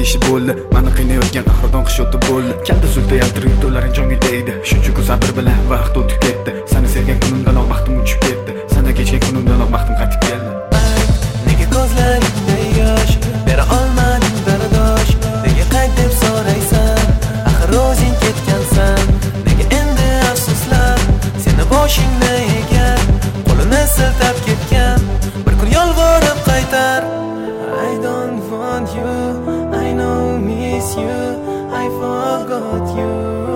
ishi bo'ldi. Meni qiynayotgan qahraton qish o'tib bo'ldi. Kalta suvda yaltirib to'laring jonga tegdi. Shuncha kun sabr bilan vaqt o'tib ketdi. Seni sevgan kunimdan baxtim uchib ketdi. Sana kechgan kunimdan baxtim qaytib keldi. Nega ko'zlaringda yosh bera olmading bardosh? Nega qayt deb so'raysan? Axir o'zing ketgansan. Nega endi afsuslar seni boshingni egar, qo'lini siltab ketgan. Bir kun yolvorib qaytar. I don't want you, I know miss you, I forgot you.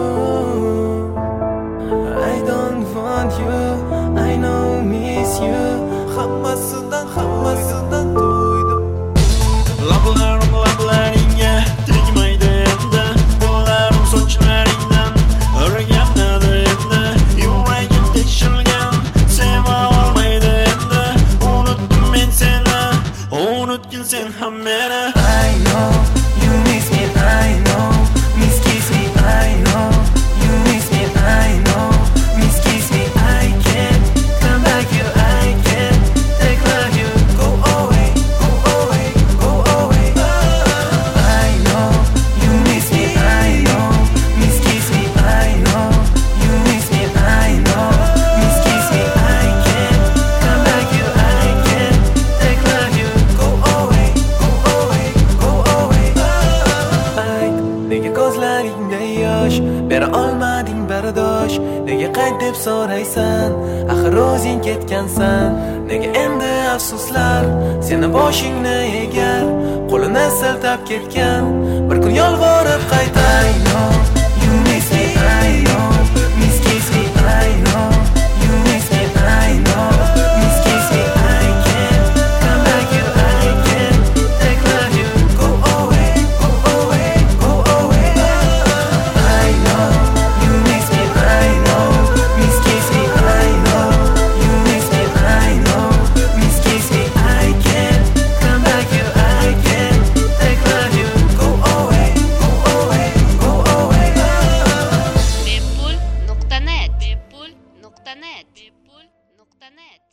I don't want you, I know miss you. Hammasidan to'ydim. Lablaringga tegmaydi endi, qo'llarim sochlaringdan o'rganadi endi. Yuragim tekshirgan, seva olmaydi endi. Unutdim men seni, unutgin sen ham meni. I know you miss me, I know miss kiss me, I know you miss me, I know miss kiss me. I can't come back you, I can't take love you. Go away, go away, go away. I know you miss me, I know miss kiss me, I know you miss me, I know miss kiss me. I can't come back you, I can't take love you. Go away, go away, go away. Nega ko'zlaringda yosh bera olmading bardosh? Nega qayt deb so'raysan? Axir o'zing ketgansan. Nega endi afsuslar seni boshingni egar, qo'lini siltab ketgan. Bir kun yolvorib qaytar. I know you miss me, I know miss kiss me, I know you miss me, I know miss kiss me. I can't come back you, I can't take love you. Go away, go away, go away. I know you miss me, I know miss kiss me, I know you miss me, I know miss kiss me. I can't come back you, I can't take love you. Go away, go away, go away. Bepul.net